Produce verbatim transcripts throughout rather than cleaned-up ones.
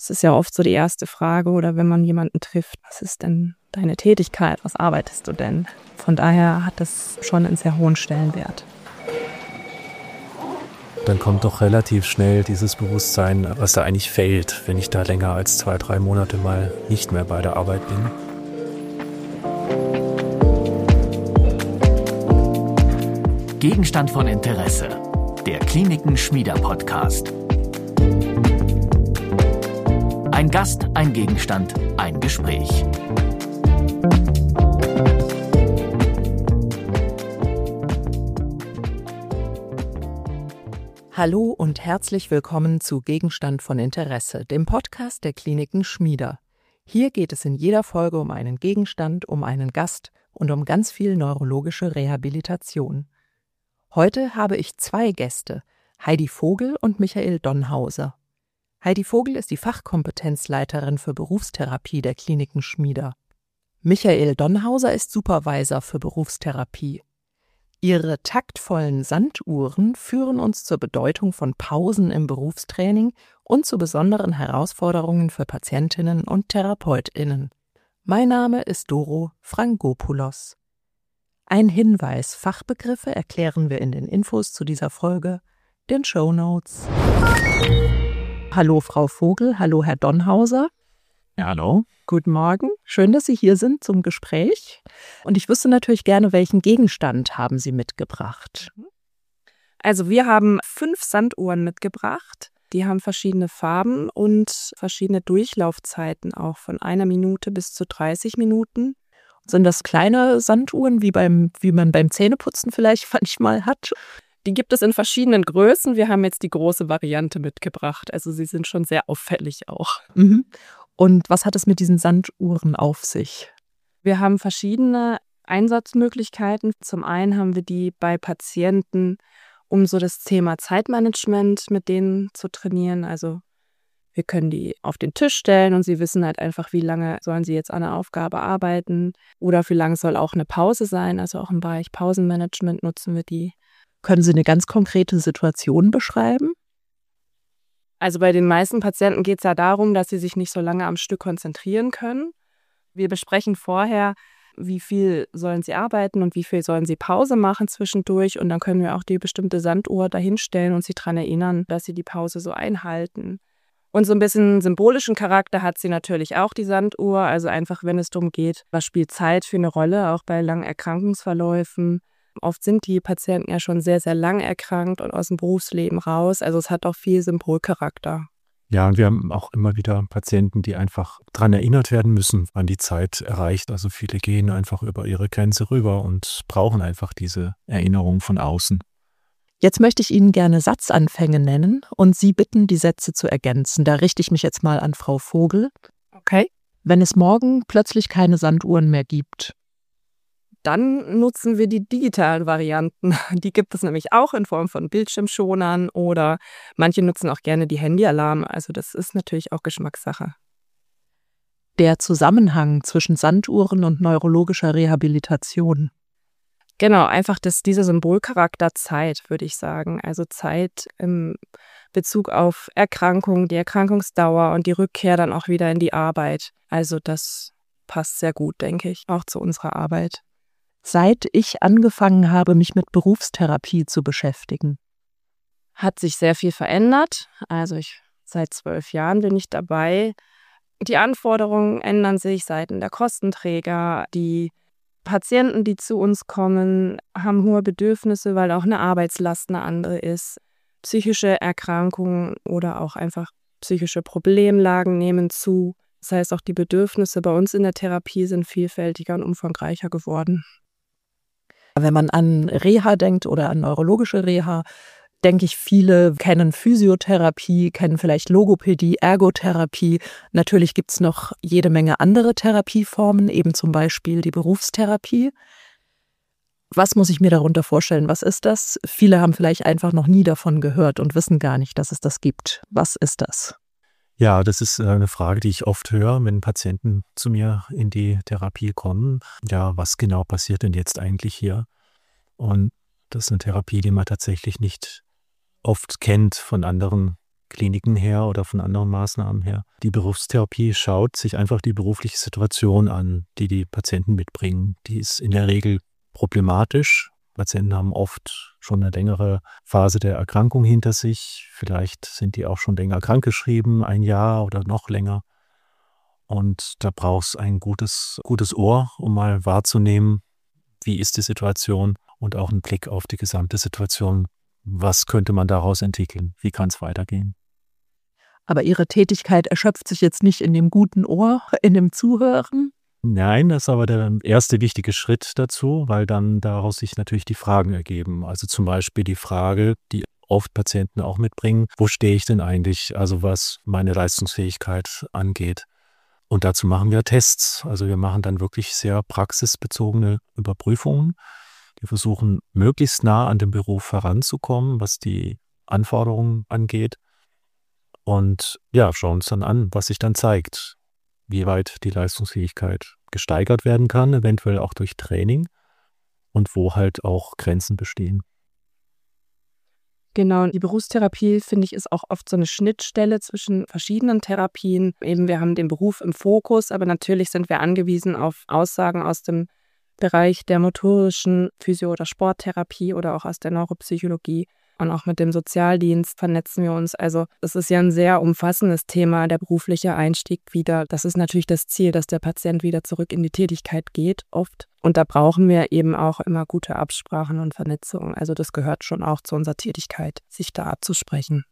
Das ist ja oft so die erste Frage oder wenn man jemanden trifft, was ist denn deine Tätigkeit, was arbeitest du denn? Von daher hat das schon einen sehr hohen Stellenwert. Dann kommt doch relativ schnell dieses Bewusstsein, was da eigentlich fehlt, wenn ich da länger als zwei, drei Monate mal nicht mehr bei der Arbeit bin. Gegenstand von Interesse, der Kliniken-Schmieder-Podcast. Ein Gast, ein Gegenstand, ein Gespräch. Hallo und herzlich willkommen zu Gegenstand von Interesse, dem Podcast der Kliniken Schmieder. Hier geht es in jeder Folge um einen Gegenstand, um einen Gast und um ganz viel neurologische Rehabilitation. Heute habe ich zwei Gäste, Heidi Vogel und Michael Donnhauser. Heidi Vogel ist die Fachkompetenzleiterin für Berufstherapie der Kliniken Schmieder. Michael Donnhauser ist Supervisor für Berufstherapie. Ihre taktvollen Sanduhren führen uns zur Bedeutung von Pausen im Berufstraining und zu besonderen Herausforderungen für Patientinnen und TherapeutInnen. Mein Name ist Doro Frangopoulos. Ein Hinweis: Fachbegriffe erklären wir in den Infos zu dieser Folge, den Shownotes. Hallo Frau Vogel, hallo Herr Donnhauser. Ja, hallo. Guten Morgen, schön, dass Sie hier sind zum Gespräch. Und ich wüsste natürlich gerne, welchen Gegenstand haben Sie mitgebracht? Also wir haben fünf Sanduhren mitgebracht. Die haben verschiedene Farben und verschiedene Durchlaufzeiten, auch von einer Minute bis zu dreißig Minuten. Sind das kleine Sanduhren, wie, beim, wie man beim Zähneputzen vielleicht manchmal hat? Die gibt es in verschiedenen Größen. Wir haben jetzt die große Variante mitgebracht. Also sie sind schon sehr auffällig auch. Mhm. Und was hat es mit diesen Sanduhren auf sich? Wir haben verschiedene Einsatzmöglichkeiten. Zum einen haben wir die bei Patienten, um so das Thema Zeitmanagement mit denen zu trainieren. Also wir können die auf den Tisch stellen und sie wissen halt einfach, wie lange sollen sie jetzt an einer Aufgabe arbeiten oder wie lange soll auch eine Pause sein. Also auch im Bereich Pausenmanagement nutzen wir die. Können Sie eine ganz konkrete Situation beschreiben? Also bei den meisten Patienten geht es ja darum, dass sie sich nicht so lange am Stück konzentrieren können. Wir besprechen vorher, wie viel sollen sie arbeiten und wie viel sollen sie Pause machen zwischendurch. Und dann können wir auch die bestimmte Sanduhr dahinstellen und sie daran erinnern, dass sie die Pause so einhalten. Und so ein bisschen symbolischen Charakter hat sie natürlich auch, die Sanduhr. Also einfach, wenn es darum geht, was spielt Zeit für eine Rolle, auch bei langen Erkrankungsverläufen. Oft sind die Patienten ja schon sehr, sehr lang erkrankt und aus dem Berufsleben raus. Also es hat auch viel Symbolcharakter. Ja, und wir haben auch immer wieder Patienten, die einfach daran erinnert werden müssen, wann die Zeit erreicht. Also viele gehen einfach über ihre Grenze rüber und brauchen einfach diese Erinnerung von außen. Jetzt möchte ich Ihnen gerne Satzanfänge nennen und Sie bitten, die Sätze zu ergänzen. Da richte ich mich jetzt mal an Frau Vogel. Okay. Wenn es morgen plötzlich keine Sanduhren mehr gibt, dann nutzen wir die digitalen Varianten. Die gibt es nämlich auch in Form von Bildschirmschonern oder manche nutzen auch gerne die Handyalarme. Also das ist natürlich auch Geschmackssache. Der Zusammenhang zwischen Sanduhren und neurologischer Rehabilitation. Genau, einfach das, dieser Symbolcharakter Zeit, würde ich sagen. Also Zeit im Bezug auf Erkrankung, die Erkrankungsdauer und die Rückkehr dann auch wieder in die Arbeit. Also das passt sehr gut, denke ich, auch zu unserer Arbeit. Seit ich angefangen habe, mich mit Berufstherapie zu beschäftigen, hat sich sehr viel verändert. Also ich, seit zwölf Jahren bin ich dabei. Die Anforderungen ändern sich seitens der Kostenträger. Die Patienten, die zu uns kommen, haben hohe Bedürfnisse, weil auch eine Arbeitslast eine andere ist. Psychische Erkrankungen oder auch einfach psychische Problemlagen nehmen zu. Das heißt, auch die Bedürfnisse bei uns in der Therapie sind vielfältiger und umfangreicher geworden. Wenn man an Reha denkt oder an neurologische Reha, denke ich, viele kennen Physiotherapie, kennen vielleicht Logopädie, Ergotherapie. Natürlich gibt es noch jede Menge andere Therapieformen, eben zum Beispiel die Berufstherapie. Was muss ich mir darunter vorstellen? Was ist das? Viele haben vielleicht einfach noch nie davon gehört und wissen gar nicht, dass es das gibt. Was ist das? Ja, das ist eine Frage, die ich oft höre, wenn Patienten zu mir in die Therapie kommen. Ja, was genau passiert denn jetzt eigentlich hier? Und das ist eine Therapie, die man tatsächlich nicht oft kennt von anderen Kliniken her oder von anderen Maßnahmen her. Die Berufstherapie schaut sich einfach die berufliche Situation an, die die Patienten mitbringen. Die ist in der Regel problematisch. Patienten haben oft schon eine längere Phase der Erkrankung hinter sich. Vielleicht sind die auch schon länger krankgeschrieben, ein Jahr oder noch länger. Und da braucht es ein gutes, gutes Ohr, um mal wahrzunehmen, wie ist die Situation und auch einen Blick auf die gesamte Situation. Was könnte man daraus entwickeln? Wie kann es weitergehen? Aber Ihre Tätigkeit erschöpft sich jetzt nicht in dem guten Ohr, in dem Zuhören? Nein, das ist aber der erste wichtige Schritt dazu, weil dann daraus sich natürlich die Fragen ergeben. Also zum Beispiel die Frage, die oft Patienten auch mitbringen, wo stehe ich denn eigentlich, also was meine Leistungsfähigkeit angeht. Und dazu machen wir Tests. Also wir machen dann wirklich sehr praxisbezogene Überprüfungen. Wir versuchen, möglichst nah an den Beruf heranzukommen, was die Anforderungen angeht. Und ja, schauen uns dann an, was sich dann zeigt, wie weit die Leistungsfähigkeit gesteigert werden kann, eventuell auch durch Training und wo halt auch Grenzen bestehen. Genau, die Berufstherapie, finde ich, ist auch oft so eine Schnittstelle zwischen verschiedenen Therapien. Eben, wir haben den Beruf im Fokus, aber natürlich sind wir angewiesen auf Aussagen aus dem Bereich der motorischen Physio- oder Sporttherapie oder auch aus der Neuropsychologie. Und auch mit dem Sozialdienst vernetzen wir uns. Also es ist ja ein sehr umfassendes Thema, der berufliche Einstieg wieder. Das ist natürlich das Ziel, dass der Patient wieder zurück in die Tätigkeit geht, oft. Und da brauchen wir eben auch immer gute Absprachen und Vernetzung. Also das gehört schon auch zu unserer Tätigkeit, sich da abzusprechen.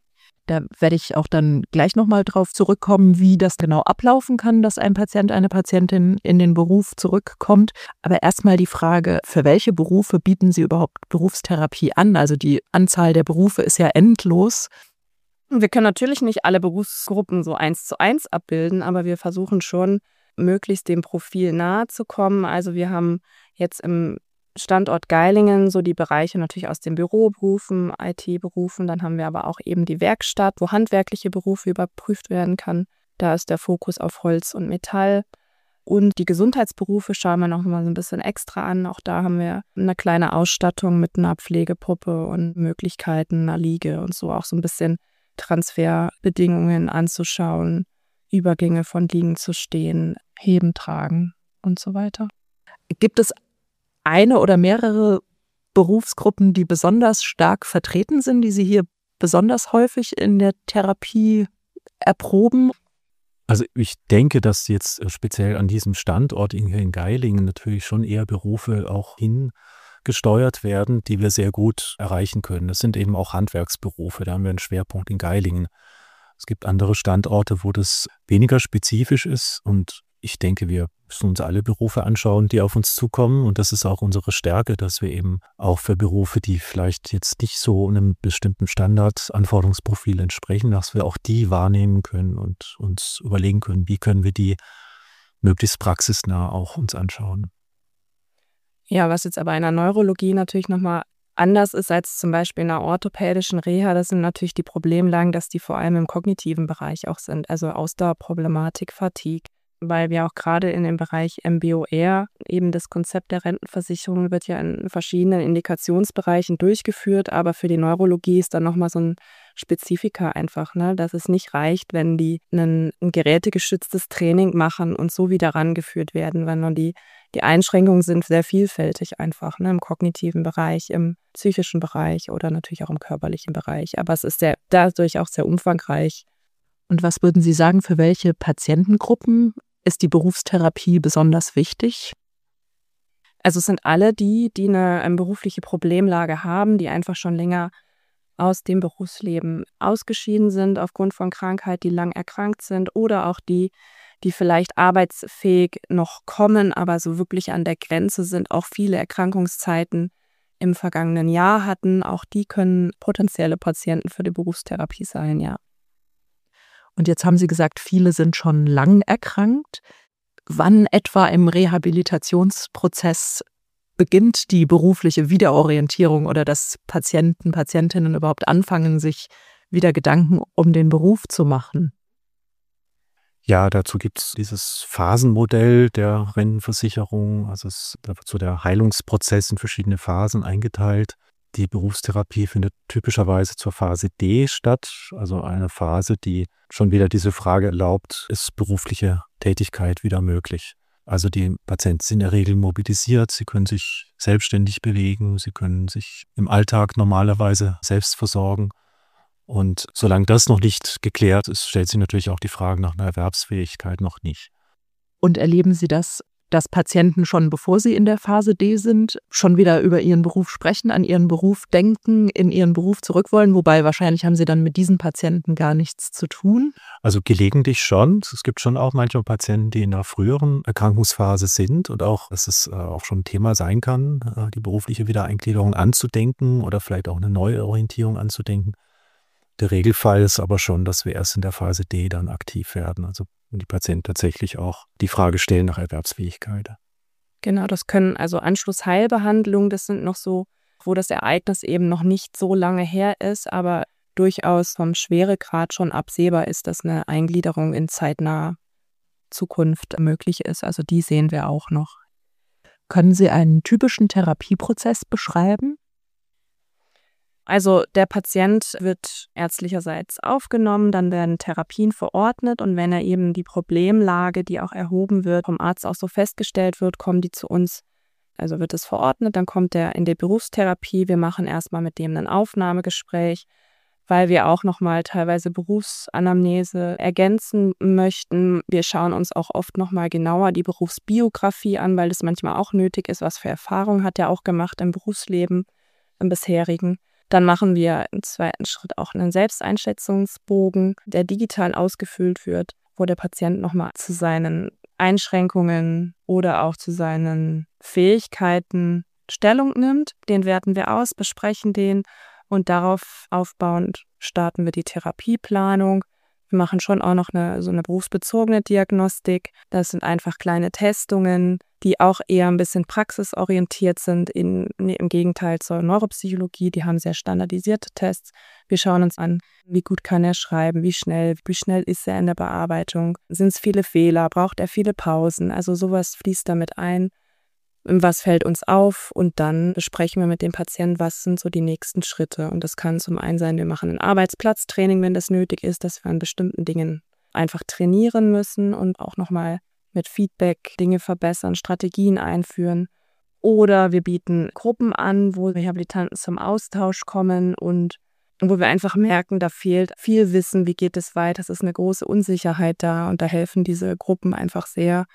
Da werde ich auch dann gleich nochmal drauf zurückkommen, wie das genau ablaufen kann, dass ein Patient, eine Patientin in den Beruf zurückkommt. Aber erstmal die Frage, für welche Berufe bieten Sie überhaupt Berufstherapie an? Also die Anzahl der Berufe ist ja endlos. Wir können natürlich nicht alle Berufsgruppen so eins zu eins abbilden, aber wir versuchen schon, möglichst dem Profil nahe zu kommen. Also wir haben jetzt im Standort Geilingen so die Bereiche natürlich aus den Büroberufen, I T-Berufen. Dann haben wir aber auch eben die Werkstatt, wo handwerkliche Berufe überprüft werden kann. Da ist der Fokus auf Holz und Metall. Und die Gesundheitsberufe schauen wir noch mal so ein bisschen extra an. Auch da haben wir eine kleine Ausstattung mit einer Pflegepuppe und Möglichkeiten, einer Liege und so auch so ein bisschen Transferbedingungen anzuschauen, Übergänge von Liegen zu stehen, Heben, Tragen und so weiter. Gibt es eine oder mehrere Berufsgruppen, die besonders stark vertreten sind, die Sie hier besonders häufig in der Therapie erproben? Also ich denke, dass jetzt speziell an diesem Standort hier in Geilingen natürlich schon eher Berufe auch hingesteuert werden, die wir sehr gut erreichen können. Das sind eben auch Handwerksberufe, da haben wir einen Schwerpunkt in Geilingen. Es gibt andere Standorte, wo das weniger spezifisch ist und ich denke, wir müssen uns alle Berufe anschauen, die auf uns zukommen und das ist auch unsere Stärke, dass wir eben auch für Berufe, die vielleicht jetzt nicht so einem bestimmten Standardanforderungsprofil entsprechen, dass wir auch die wahrnehmen können und uns überlegen können, wie können wir die möglichst praxisnah auch uns anschauen. Ja, was jetzt aber in der Neurologie natürlich nochmal anders ist als zum Beispiel in der orthopädischen Reha, das sind natürlich die Problemlagen, dass die vor allem im kognitiven Bereich auch sind, also Ausdauerproblematik, Fatigue. Weil wir auch gerade in dem Bereich M B O R, eben das Konzept der Rentenversicherung wird ja in verschiedenen Indikationsbereichen durchgeführt, aber für die Neurologie ist dann nochmal so ein Spezifika einfach, ne, dass es nicht reicht, wenn die ein, ein gerätegestütztes Training machen und so wieder rangeführt werden, sondern die, die Einschränkungen sind sehr vielfältig einfach, ne, im kognitiven Bereich, im psychischen Bereich oder natürlich auch im körperlichen Bereich, aber es ist sehr, dadurch auch sehr umfangreich. Und was würden Sie sagen, für welche Patientengruppen ist die Berufstherapie besonders wichtig? Also es sind alle die, die eine, eine berufliche Problemlage haben, die einfach schon länger aus dem Berufsleben ausgeschieden sind aufgrund von Krankheit, die lang erkrankt sind oder auch die, die vielleicht arbeitsfähig noch kommen, aber so wirklich an der Grenze sind, auch viele Erkrankungszeiten im vergangenen Jahr hatten. Auch die können potenzielle Patienten für die Berufstherapie sein, ja. Und jetzt haben Sie gesagt, viele sind schon lang erkrankt. Wann etwa im Rehabilitationsprozess beginnt die berufliche Wiederorientierung oder dass Patienten, Patientinnen überhaupt anfangen, sich wieder Gedanken um den Beruf zu machen? Ja, dazu gibt es dieses Phasenmodell der Rentenversicherung. Also es, da wird so der Heilungsprozess in verschiedene Phasen eingeteilt. Die Berufstherapie findet typischerweise zur Phase D statt, also eine Phase, die schon wieder diese Frage erlaubt, ist berufliche Tätigkeit wieder möglich? Also die Patienten sind in der Regel mobilisiert, sie können sich selbstständig bewegen, sie können sich im Alltag normalerweise selbst versorgen. Und solange das noch nicht geklärt ist, stellt sich natürlich auch die Frage nach einer Erwerbsfähigkeit noch nicht. Und erleben Sie das, dass Patienten schon, bevor sie in der Phase D sind, schon wieder über ihren Beruf sprechen, an ihren Beruf denken, in ihren Beruf zurück wollen? Wobei wahrscheinlich haben Sie dann mit diesen Patienten gar nichts zu tun. Also gelegentlich schon. Es gibt schon auch manchmal Patienten, die in einer früheren Erkrankungsphase sind und auch, dass es auch schon ein Thema sein kann, die berufliche Wiedereingliederung anzudenken oder vielleicht auch eine Neuorientierung anzudenken. Der Regelfall ist aber schon, dass wir erst in der Phase D dann aktiv werden. Also und die Patienten tatsächlich auch die Frage stellen nach Erwerbsfähigkeit. Genau, das können also Anschlussheilbehandlungen, das sind noch so, wo das Ereignis eben noch nicht so lange her ist, aber durchaus vom Schweregrad schon absehbar ist, dass eine Eingliederung in zeitnaher Zukunft möglich ist. Also die sehen wir auch noch. Können Sie einen typischen Therapieprozess beschreiben? Also der Patient wird ärztlicherseits aufgenommen, dann werden Therapien verordnet und wenn er eben die Problemlage, die auch erhoben wird, vom Arzt auch so festgestellt wird, kommen die zu uns. Also wird es verordnet, dann kommt er in die Berufstherapie. Wir machen erstmal mit dem ein Aufnahmegespräch, weil wir auch nochmal teilweise Berufsanamnese ergänzen möchten. Wir schauen uns auch oft nochmal genauer die Berufsbiografie an, weil das manchmal auch nötig ist. Was für Erfahrungen hat er auch gemacht im Berufsleben, im bisherigen. Dann machen wir im zweiten Schritt auch einen Selbsteinschätzungsbogen, der digital ausgefüllt wird, wo der Patient nochmal zu seinen Einschränkungen oder auch zu seinen Fähigkeiten Stellung nimmt. Den werten wir aus, besprechen den und darauf aufbauend starten wir die Therapieplanung. Wir machen schon auch noch eine, so eine berufsbezogene Diagnostik. Das sind einfach kleine Testungen, die auch eher ein bisschen praxisorientiert sind, in, im Gegenteil zur Neuropsychologie. Die haben sehr standardisierte Tests. Wir schauen uns an, wie gut kann er schreiben, wie schnell, wie schnell ist er in der Bearbeitung. Sind es viele Fehler, braucht er viele Pausen? Also sowas fließt damit ein. Was fällt uns auf? Und dann besprechen wir mit dem Patienten, was sind so die nächsten Schritte. Und das kann zum einen sein, wir machen ein Arbeitsplatztraining, wenn das nötig ist, dass wir an bestimmten Dingen einfach trainieren müssen und auch nochmal mit Feedback Dinge verbessern, Strategien einführen. Oder wir bieten Gruppen an, wo Rehabilitanten zum Austausch kommen und wo wir einfach merken, da fehlt viel Wissen, wie geht es weiter, es ist eine große Unsicherheit da und da helfen diese Gruppen einfach sehr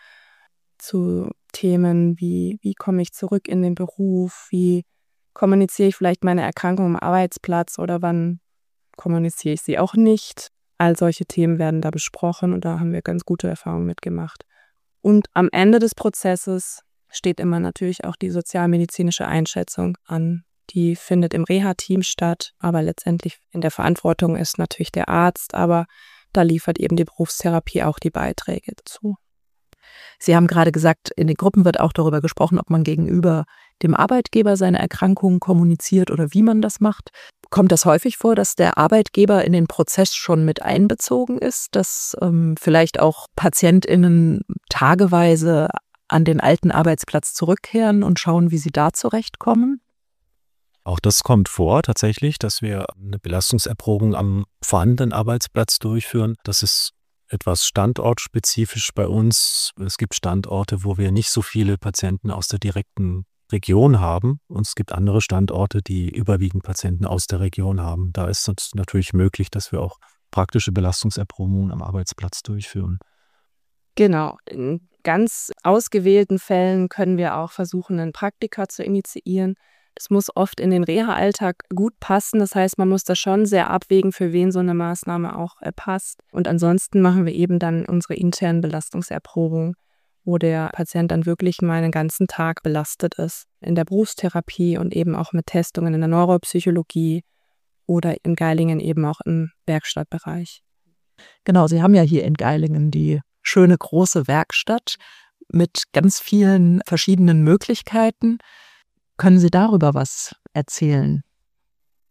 zu Themen wie, wie komme ich zurück in den Beruf, wie kommuniziere ich vielleicht meine Erkrankung am Arbeitsplatz oder wann kommuniziere ich sie auch nicht. All solche Themen werden da besprochen und da haben wir ganz gute Erfahrungen mitgemacht. Und am Ende des Prozesses steht immer natürlich auch die sozialmedizinische Einschätzung an. Die findet im Reha-Team statt, aber letztendlich in der Verantwortung ist natürlich der Arzt, aber da liefert eben die Berufstherapie auch die Beiträge dazu. Sie haben gerade gesagt, in den Gruppen wird auch darüber gesprochen, ob man gegenüber dem Arbeitgeber seine Erkrankungen kommuniziert oder wie man das macht. Kommt das häufig vor, dass der Arbeitgeber in den Prozess schon mit einbezogen ist, dass ähm, vielleicht auch PatientInnen tageweise an den alten Arbeitsplatz zurückkehren und schauen, wie sie da zurechtkommen? Auch das kommt vor tatsächlich, dass wir eine Belastungserprobung am vorhandenen Arbeitsplatz durchführen. Das ist etwas standortspezifisch bei uns. Es gibt Standorte, wo wir nicht so viele Patienten aus der direkten Region haben. Und es gibt andere Standorte, die überwiegend Patienten aus der Region haben. Da ist es natürlich möglich, dass wir auch praktische Belastungserprobungen am Arbeitsplatz durchführen. Genau. In ganz ausgewählten Fällen können wir auch versuchen, einen Praktika zu initiieren. Es muss oft in den Reha-Alltag gut passen. Das heißt, man muss da schon sehr abwägen, für wen so eine Maßnahme auch passt. Und ansonsten machen wir eben dann unsere internen Belastungserprobungen, wo der Patient dann wirklich mal einen ganzen Tag belastet ist. In der Berufstherapie und eben auch mit Testungen in der Neuropsychologie oder in Geilingen eben auch im Werkstattbereich. Genau, Sie haben ja hier in Geilingen die schöne große Werkstatt mit ganz vielen verschiedenen Möglichkeiten. Können Sie darüber was erzählen?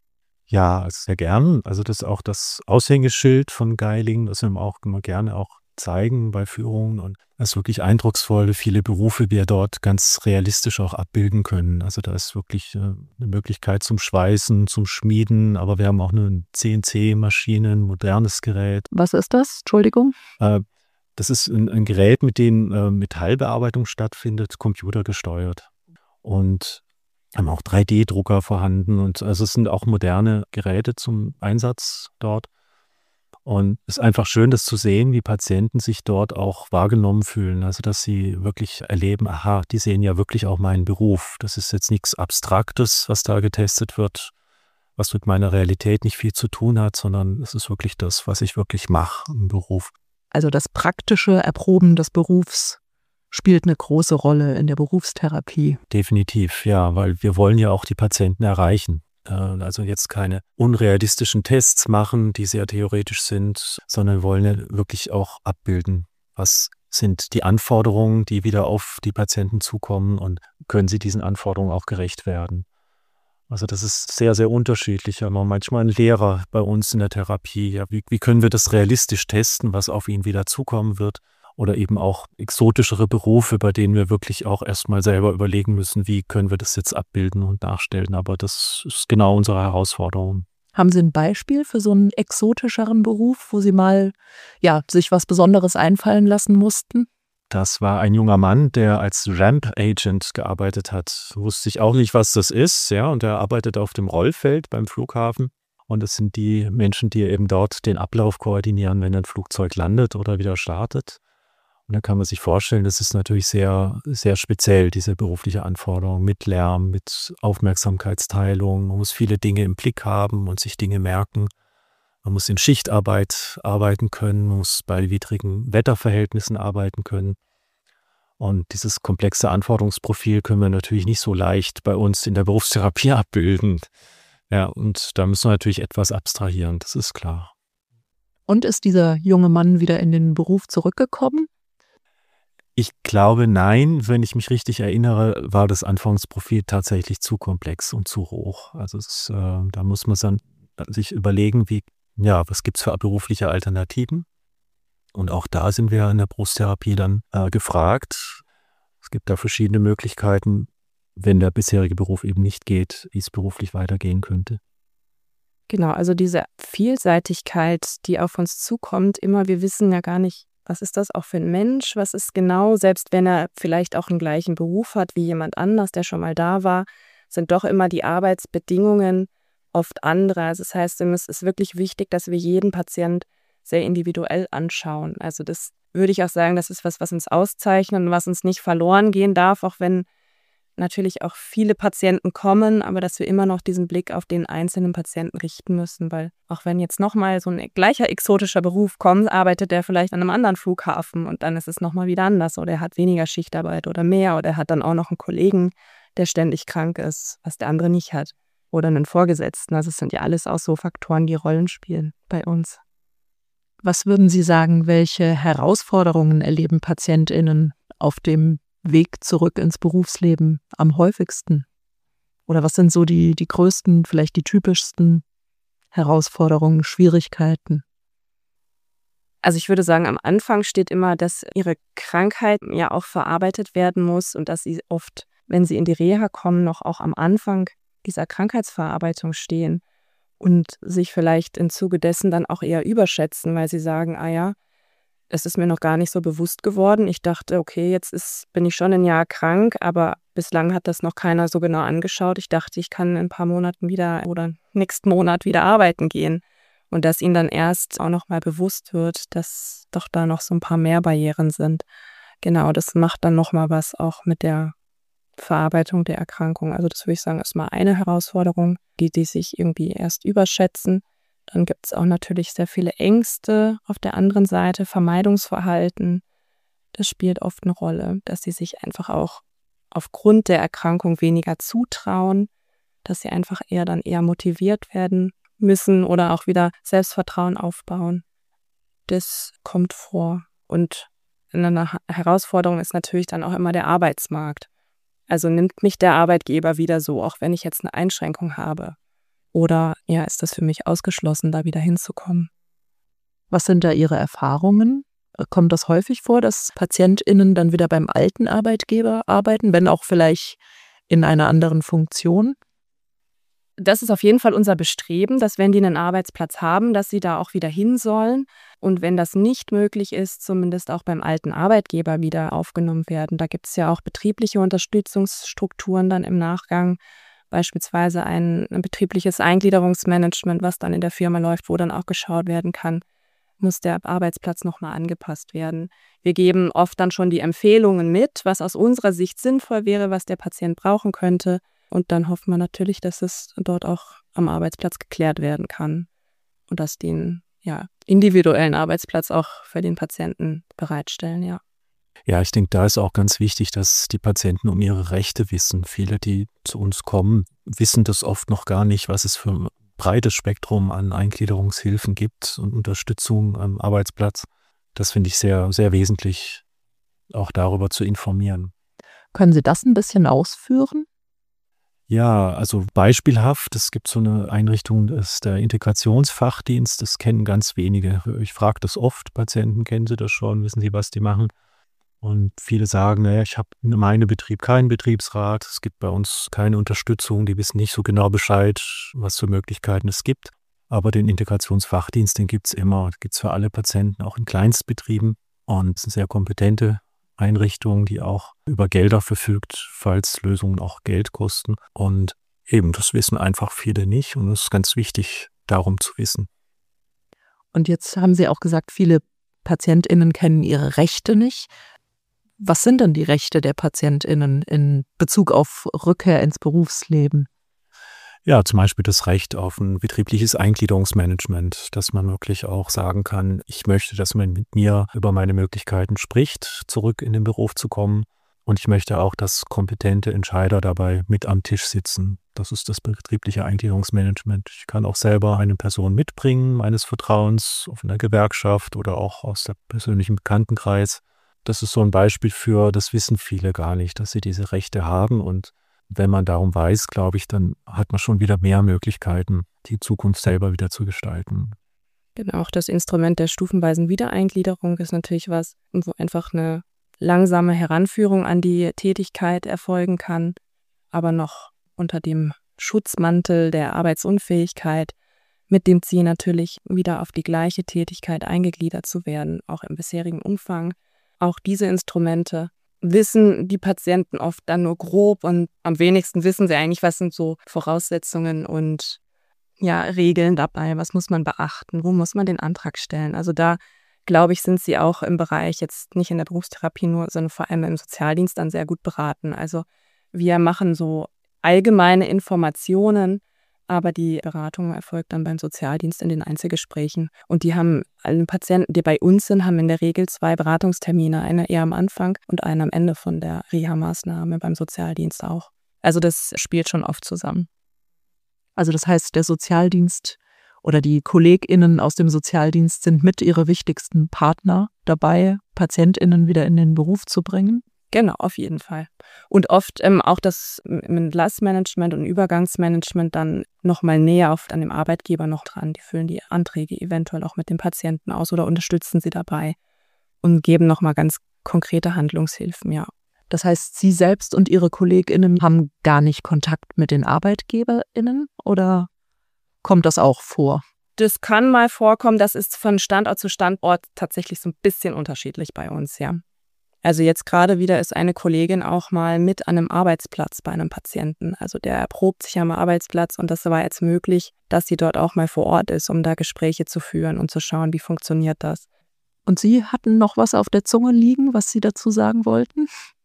Ja, sehr gern. Also das ist auch das Aushängeschild von Geilingen, das wir auch immer gerne auch zeigen bei Führungen. Und das ist wirklich eindrucksvoll, viele Berufe wir dort ganz realistisch auch abbilden können. Also da ist wirklich äh, eine Möglichkeit zum Schweißen, zum Schmieden, aber wir haben auch eine C N C-Maschine, ein modernes Gerät. Was ist das? Entschuldigung. Äh, das ist ein, ein Gerät, mit dem äh, Metallbearbeitung stattfindet, computergesteuert. Und haben auch drei D Drucker vorhanden und also es sind auch moderne Geräte zum Einsatz dort. Und es ist einfach schön, das zu sehen, wie Patienten sich dort auch wahrgenommen fühlen. Also dass sie wirklich erleben, aha, die sehen ja wirklich auch meinen Beruf. Das ist jetzt nichts Abstraktes, was da getestet wird, was mit meiner Realität nicht viel zu tun hat, sondern es ist wirklich das, was ich wirklich mache im Beruf. Also das praktische Erproben des Berufs spielt eine große Rolle in der Berufstherapie. Definitiv, ja, weil wir wollen ja auch die Patienten erreichen. Also jetzt keine unrealistischen Tests machen, die sehr theoretisch sind, sondern wir wollen ja wirklich auch abbilden, was sind die Anforderungen, die wieder auf die Patienten zukommen und können sie diesen Anforderungen auch gerecht werden. Also das ist sehr, sehr unterschiedlich. Wir haben manchmal einen Lehrer bei uns in der Therapie. Ja, wie, wie können wir das realistisch testen, was auf ihn wieder zukommen wird? Oder eben auch exotischere Berufe, bei denen wir wirklich auch erstmal selber überlegen müssen, wie können wir das jetzt abbilden und nachstellen. Aber das ist genau unsere Herausforderung. Haben Sie ein Beispiel für so einen exotischeren Beruf, wo Sie mal ja, sich was Besonderes einfallen lassen mussten? Das war ein junger Mann, der als Ramp-Agent gearbeitet hat. Wusste ich auch nicht, was das ist. Ja, und er arbeitet auf dem Rollfeld beim Flughafen. Und das sind die Menschen, die eben dort den Ablauf koordinieren, wenn ein Flugzeug landet oder wieder startet. Und dann kann man sich vorstellen, das ist natürlich sehr, sehr speziell, diese berufliche Anforderung mit Lärm, mit Aufmerksamkeitsteilung. Man muss viele Dinge im Blick haben und sich Dinge merken. Man muss in Schichtarbeit arbeiten können, man muss bei widrigen Wetterverhältnissen arbeiten können. Und dieses komplexe Anforderungsprofil können wir natürlich nicht so leicht bei uns in der Berufstherapie abbilden. Ja, und da müssen wir natürlich etwas abstrahieren, das ist klar. Und ist dieser junge Mann wieder in den Beruf zurückgekommen? Ich glaube, nein. Wenn ich mich richtig erinnere, war das Anforderungsprofil tatsächlich zu komplex und zu hoch. Also es, äh, da muss man dann sich überlegen, wie, ja, was gibt es für berufliche Alternativen? Und auch da sind wir in der Brusttherapie dann äh, gefragt. Es gibt da verschiedene Möglichkeiten, wenn der bisherige Beruf eben nicht geht, wie es beruflich weitergehen könnte. Genau, also diese Vielseitigkeit, die auf uns zukommt, immer, wir wissen ja gar nicht, was ist das auch für ein Mensch, was ist genau, selbst wenn er vielleicht auch einen gleichen Beruf hat wie jemand anders, der schon mal da war, sind doch immer die Arbeitsbedingungen oft andere. Also das heißt, es ist wirklich wichtig, dass wir jeden Patient sehr individuell anschauen. Also das würde ich auch sagen, das ist was, was uns auszeichnet und was uns nicht verloren gehen darf, auch wenn natürlich auch viele Patienten kommen, aber dass wir immer noch diesen Blick auf den einzelnen Patienten richten müssen, weil auch wenn jetzt nochmal so ein gleicher exotischer Beruf kommt, arbeitet er vielleicht an einem anderen Flughafen und dann ist es nochmal wieder anders oder er hat weniger Schichtarbeit oder mehr oder er hat dann auch noch einen Kollegen, der ständig krank ist, was der andere nicht hat oder einen Vorgesetzten. Also es sind ja alles auch so Faktoren, die Rollen spielen bei uns. Was würden Sie sagen, welche Herausforderungen erleben PatientInnen auf dem Weg zurück ins Berufsleben am häufigsten? Oder was sind so die, die größten, vielleicht die typischsten Herausforderungen, Schwierigkeiten? Also ich würde sagen, am Anfang steht immer, dass ihre Krankheit ja auch verarbeitet werden muss und dass sie oft, wenn sie in die Reha kommen, noch auch am Anfang dieser Krankheitsverarbeitung stehen und sich vielleicht im Zuge dessen dann auch eher überschätzen, weil sie sagen, ah ja, es ist mir noch gar nicht so bewusst geworden. Ich dachte, okay, jetzt ist, bin ich schon ein Jahr krank, aber bislang hat das noch keiner so genau angeschaut. Ich dachte, ich kann in ein paar Monaten wieder oder nächsten Monat wieder arbeiten gehen. Und dass ihnen dann erst auch noch mal bewusst wird, dass doch da noch so ein paar mehr Barrieren sind. Genau, das macht dann noch mal was auch mit der Verarbeitung der Erkrankung. Also das würde ich sagen, ist mal eine Herausforderung, die, die sich irgendwie erst überschätzen. Dann gibt es auch natürlich sehr viele Ängste auf der anderen Seite, Vermeidungsverhalten. Das spielt oft eine Rolle, dass sie sich einfach auch aufgrund der Erkrankung weniger zutrauen, dass sie einfach eher dann eher motiviert werden müssen oder auch wieder Selbstvertrauen aufbauen. Das kommt vor. Und eine Herausforderung ist natürlich dann auch immer der Arbeitsmarkt. Also nimmt mich der Arbeitgeber wieder so, auch wenn ich jetzt eine Einschränkung habe. Oder ja, ist das für mich ausgeschlossen, da wieder hinzukommen? Was sind da Ihre Erfahrungen Kommt das häufig vor, dass PatientInnen dann wieder beim alten Arbeitgeber arbeiten, wenn auch vielleicht in einer anderen Funktion? Das ist auf jeden Fall unser Bestreben, dass wenn die einen Arbeitsplatz haben, dass sie da auch wieder hin sollen. Und wenn das nicht möglich ist, zumindest auch beim alten Arbeitgeber wieder aufgenommen werden. Da gibt es ja auch betriebliche Unterstützungsstrukturen dann im Nachgang, beispielsweise ein, ein betriebliches Eingliederungsmanagement, was dann in der Firma läuft, wo dann auch geschaut werden kann, muss der Arbeitsplatz nochmal angepasst werden. Wir geben oft dann schon die Empfehlungen mit, was aus unserer Sicht sinnvoll wäre, was der Patient brauchen könnte. Und dann hoffen wir natürlich, dass es dort auch am Arbeitsplatz geklärt werden kann und dass die einen ja, individuellen Arbeitsplatz auch für den Patienten bereitstellen, ja. Ja, ich denke, da ist auch ganz wichtig, dass die Patienten um ihre Rechte wissen. Viele, die zu uns kommen, wissen das oft noch gar nicht, was es für ein breites Spektrum an Eingliederungshilfen gibt und Unterstützung am Arbeitsplatz. Das finde ich sehr, sehr wesentlich, auch darüber zu informieren. Können Sie das ein bisschen ausführen? Ja, also beispielhaft, es gibt so eine Einrichtung, das ist der Integrationsfachdienst, das kennen ganz wenige. Ich frage das oft, Patienten, kennen Sie das schon, wissen Sie, was die machen? Und viele sagen, naja, ich habe in meinem Betrieb keinen Betriebsrat, es gibt bei uns keine Unterstützung, die wissen nicht so genau Bescheid, was für Möglichkeiten es gibt. Aber den Integrationsfachdienst, den gibt es immer, gibt es für alle Patienten, auch in Kleinstbetrieben, und sind sehr kompetente Einrichtung, die auch über Gelder verfügt, falls Lösungen auch Geld kosten. Und eben, das wissen einfach viele nicht und es ist ganz wichtig, darum zu wissen. Und jetzt haben Sie auch gesagt, viele PatientInnen kennen ihre Rechte nicht. Was sind denn die Rechte der PatientInnen in Bezug auf Rückkehr ins Berufsleben? Ja, zum Beispiel das Recht auf ein betriebliches Eingliederungsmanagement, dass man wirklich auch sagen kann, ich möchte, dass man mit mir über meine Möglichkeiten spricht, zurück in den Beruf zu kommen. Und ich möchte auch, dass kompetente Entscheider dabei mit am Tisch sitzen. Das ist das betriebliche Eingliederungsmanagement. Ich kann auch selber eine Person mitbringen, meines Vertrauens, auf einer Gewerkschaft oder auch aus der persönlichen Bekanntenkreis. Das ist so ein Beispiel für, das wissen viele gar nicht, dass sie diese Rechte haben. Und wenn man darum weiß, glaube ich, dann hat man schon wieder mehr Möglichkeiten, die Zukunft selber wieder zu gestalten. Genau, auch das Instrument der stufenweisen Wiedereingliederung ist natürlich was, wo einfach eine langsame Heranführung an die Tätigkeit erfolgen kann, aber noch unter dem Schutzmantel der Arbeitsunfähigkeit, mit dem Ziel natürlich wieder auf die gleiche Tätigkeit eingegliedert zu werden, auch im bisherigen Umfang. Auch diese Instrumente wissen die Patienten oft dann nur grob und am wenigsten wissen sie eigentlich, was sind so Voraussetzungen und ja, Regeln dabei, was muss man beachten, wo muss man den Antrag stellen. Also da, glaube ich, sind sie auch im Bereich jetzt nicht in der Berufstherapie nur, sondern vor allem im Sozialdienst dann sehr gut beraten. Also wir machen so allgemeine Informationen, aber die Beratung erfolgt dann beim Sozialdienst in den Einzelgesprächen. Und die haben, alle Patienten, die bei uns sind, haben in der Regel zwei Beratungstermine, eine eher am Anfang und eine am Ende von der Reha-Maßnahme beim Sozialdienst auch. Also das spielt schon oft zusammen. Also das heißt, der Sozialdienst oder die KollegInnen aus dem Sozialdienst sind mit ihre wichtigsten Partner dabei, PatientInnen wieder in den Beruf zu bringen? Genau, auf jeden Fall. Und oft ähm, auch das Entlassmanagement und Übergangsmanagement dann nochmal näher auf, an dem Arbeitgeber noch dran. Die füllen die Anträge eventuell auch mit dem Patienten aus oder unterstützen sie dabei und geben nochmal ganz konkrete Handlungshilfen, ja. Das heißt, Sie selbst und Ihre KollegInnen haben gar nicht Kontakt mit den ArbeitgeberInnen oder kommt das auch vor? Das kann mal vorkommen, das ist von Standort zu Standort tatsächlich so ein bisschen unterschiedlich bei uns, ja. Also jetzt gerade wieder ist eine Kollegin auch mal mit an einem Arbeitsplatz bei einem Patienten. Also der erprobt sich am Arbeitsplatz und das war jetzt möglich, dass sie dort auch mal vor Ort ist, um da Gespräche zu führen und zu schauen, wie funktioniert das. Und Sie hatten noch was auf der Zunge liegen, was Sie dazu sagen wollten?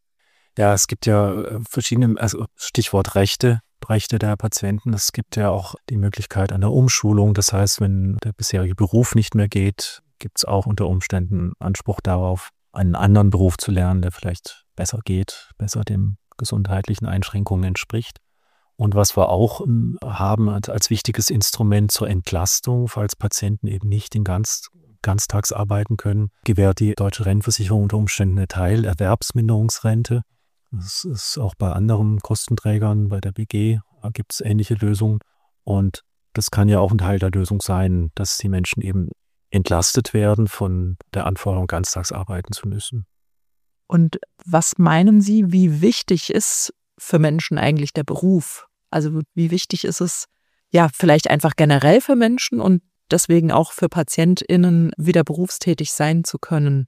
Ja, es gibt ja verschiedene, also Stichwort Rechte, Rechte der Patienten. Es gibt ja auch die Möglichkeit einer Umschulung. Das heißt, wenn der bisherige Beruf nicht mehr geht, gibt es auch unter Umständen Anspruch darauf, einen anderen Beruf zu lernen, der vielleicht besser geht, besser dem gesundheitlichen Einschränkungen entspricht. Und was wir auch haben als wichtiges Instrument zur Entlastung, falls Patienten eben nicht in ganz, ganztags arbeiten können, gewährt die Deutsche Rentenversicherung unter Umständen eine Teilerwerbsminderungsrente. Das ist auch bei anderen Kostenträgern, bei der B G gibt es ähnliche Lösungen. Und das kann ja auch ein Teil der Lösung sein, dass die Menschen eben entlastet werden von der Anforderung, ganztags arbeiten zu müssen. Und was meinen Sie, wie wichtig ist für Menschen eigentlich der Beruf? Also wie wichtig ist es, ja, vielleicht einfach generell für Menschen und deswegen auch für PatientInnen wieder berufstätig sein zu können?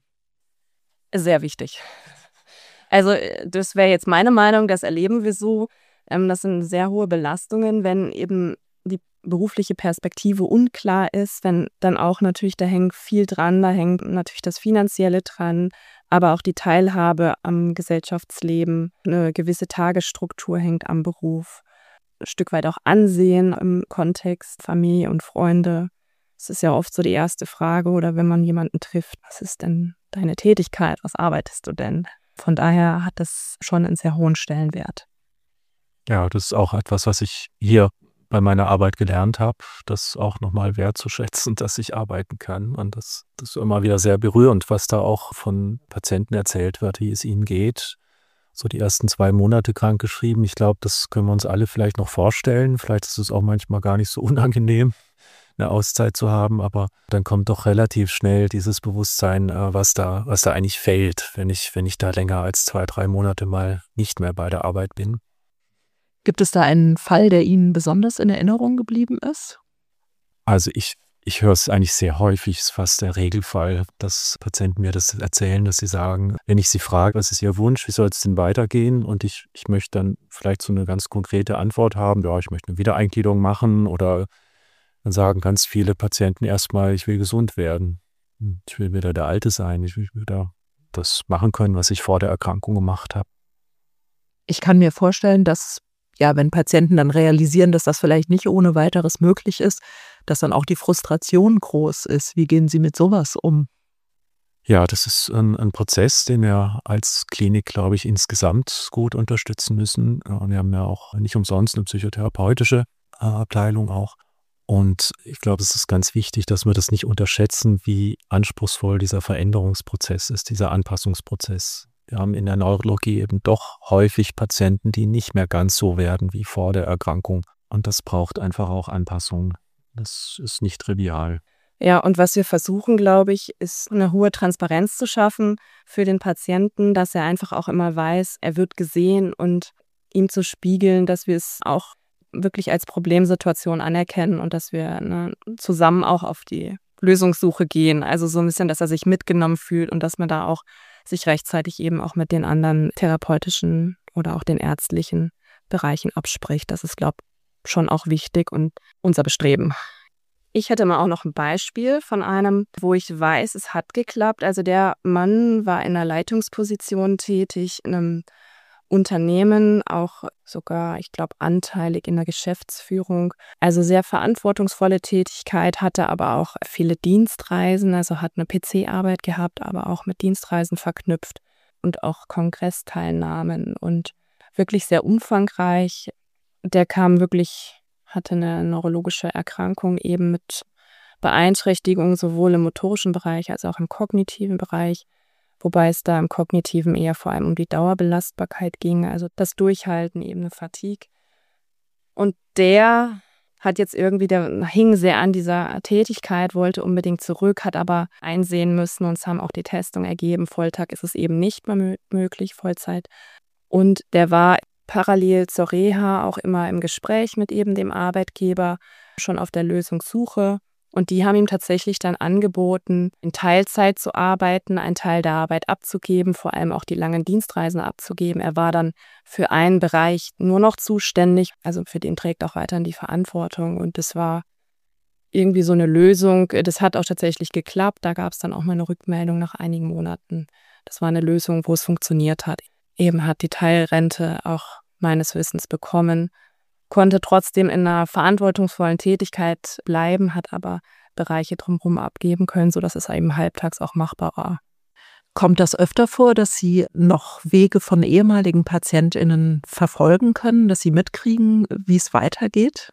Sehr wichtig. Also das wäre jetzt meine Meinung, das erleben wir so. Das sind sehr hohe Belastungen, wenn eben die berufliche Perspektive unklar ist, wenn dann auch natürlich, da hängt viel dran, da hängt natürlich das Finanzielle dran, aber auch die Teilhabe am Gesellschaftsleben, eine gewisse Tagesstruktur hängt am Beruf, ein Stück weit auch Ansehen im Kontext Familie und Freunde. Das ist ja oft so die erste Frage, oder wenn man jemanden trifft, was ist denn deine Tätigkeit, was arbeitest du denn? Von daher hat das schon einen sehr hohen Stellenwert. Ja, das ist auch etwas, was ich hier bei meiner Arbeit gelernt habe, das auch nochmal wertzuschätzen, dass ich arbeiten kann. Und das, das ist immer wieder sehr berührend, was da auch von Patienten erzählt wird, wie es ihnen geht. So die ersten zwei Monate krankgeschrieben. Ich glaube, das können wir uns alle vielleicht noch vorstellen. Vielleicht ist es auch manchmal gar nicht so unangenehm, eine Auszeit zu haben, aber dann kommt doch relativ schnell dieses Bewusstsein, was da, was da eigentlich fehlt, wenn ich, wenn ich da länger als zwei, drei Monate mal nicht mehr bei der Arbeit bin. Gibt es da einen Fall, der Ihnen besonders in Erinnerung geblieben ist? Also ich, ich höre es eigentlich sehr häufig, es ist fast der Regelfall, dass Patienten mir das erzählen, dass sie sagen, wenn ich sie frage, was ist ihr Wunsch, wie soll es denn weitergehen, und ich, ich möchte dann vielleicht so eine ganz konkrete Antwort haben, ja, ich möchte eine Wiedereingliederung machen, oder dann sagen ganz viele Patienten erstmal, ich will gesund werden, ich will wieder der Alte sein, ich will wieder das machen können, was ich vor der Erkrankung gemacht habe. Ich kann mir vorstellen, dass ja, wenn Patienten dann realisieren, dass das vielleicht nicht ohne weiteres möglich ist, dass dann auch die Frustration groß ist. Wie gehen Sie mit sowas um? Ja, das ist ein, ein Prozess, den wir als Klinik, glaube ich, insgesamt gut unterstützen müssen. Wir haben ja auch nicht umsonst eine psychotherapeutische Abteilung auch. Und ich glaube, es ist ganz wichtig, dass wir das nicht unterschätzen, wie anspruchsvoll dieser Veränderungsprozess ist, dieser Anpassungsprozess. Wir haben in der Neurologie eben doch häufig Patienten, die nicht mehr ganz so werden wie vor der Erkrankung. Und das braucht einfach auch Anpassungen. Das ist nicht trivial. Ja, und was wir versuchen, glaube ich, ist eine hohe Transparenz zu schaffen für den Patienten, dass er einfach auch immer weiß, er wird gesehen, und ihm zu spiegeln, dass wir es auch wirklich als Problemsituation anerkennen und dass wir ne, zusammen auch auf die Lösungssuche gehen. Also so ein bisschen, dass er sich mitgenommen fühlt und dass man da auch sich rechtzeitig eben auch mit den anderen therapeutischen oder auch den ärztlichen Bereichen abspricht. Das ist, glaube ich, schon auch wichtig und unser Bestreben. Ich hätte mal auch noch ein Beispiel von einem, wo ich weiß, es hat geklappt. Also der Mann war in einer Leitungsposition tätig, in einem Unternehmen, auch sogar, ich glaube, anteilig in der Geschäftsführung. Also sehr verantwortungsvolle Tätigkeit, hatte aber auch viele Dienstreisen, also hat eine P C-Arbeit gehabt, aber auch mit Dienstreisen verknüpft und auch Kongressteilnahmen und wirklich sehr umfangreich. Der kam wirklich, hatte eine neurologische Erkrankung eben mit Beeinträchtigung sowohl im motorischen Bereich als auch im kognitiven Bereich. Wobei es da im Kognitiven eher vor allem um die Dauerbelastbarkeit ging, also das Durchhalten, eben eine Fatigue. Und der hat jetzt irgendwie, der hing sehr an dieser Tätigkeit, wollte unbedingt zurück, hat aber einsehen müssen, und es haben auch die Testungen ergeben, Volltag ist es eben nicht mehr möglich, Vollzeit. Und der war parallel zur Reha auch immer im Gespräch mit eben dem Arbeitgeber, schon auf der Lösungssuche. Und die haben ihm tatsächlich dann angeboten, in Teilzeit zu arbeiten, einen Teil der Arbeit abzugeben, vor allem auch die langen Dienstreisen abzugeben. Er war dann für einen Bereich nur noch zuständig, also für den trägt auch weiterhin die Verantwortung. Und das war irgendwie so eine Lösung. Das hat auch tatsächlich geklappt. Da gab es dann auch mal eine Rückmeldung nach einigen Monaten. Das war eine Lösung, wo es funktioniert hat. Eben hat die Teilrente auch meines Wissens bekommen, konnte trotzdem in einer verantwortungsvollen Tätigkeit bleiben, hat aber Bereiche drumherum abgeben können, sodass es eben halbtags auch machbar war. Kommt das öfter vor, dass Sie noch Wege von ehemaligen PatientInnen verfolgen können, dass Sie mitkriegen, wie es weitergeht?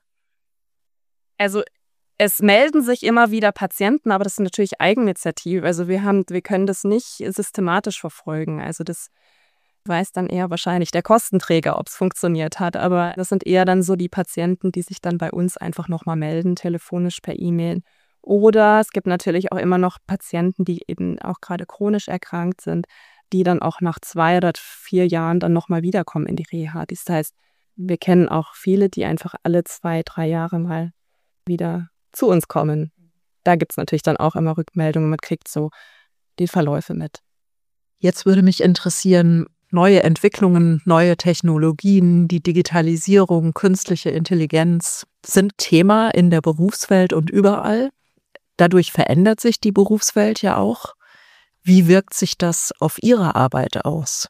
Also es melden sich immer wieder Patienten, aber das ist natürlich Eigeninitiative. Also wir haben, wir können das nicht systematisch verfolgen. Also das weiß dann eher wahrscheinlich der Kostenträger, ob es funktioniert hat. Aber das sind eher dann so die Patienten, die sich dann bei uns einfach nochmal melden, telefonisch, per E-Mail Oder es gibt natürlich auch immer noch Patienten, die eben auch gerade chronisch erkrankt sind, die dann auch nach zwei oder vier Jahren dann nochmal wiederkommen in die Reha. Das heißt, wir kennen auch viele, die einfach alle zwei, drei Jahre mal wieder zu uns kommen. Da gibt es natürlich dann auch immer Rückmeldungen, man kriegt so die Verläufe mit. Jetzt würde mich interessieren, neue Entwicklungen, neue Technologien, die Digitalisierung, künstliche Intelligenz sind Thema in der Berufswelt und überall. Dadurch verändert sich die Berufswelt ja auch. Wie wirkt sich das auf Ihre Arbeit aus?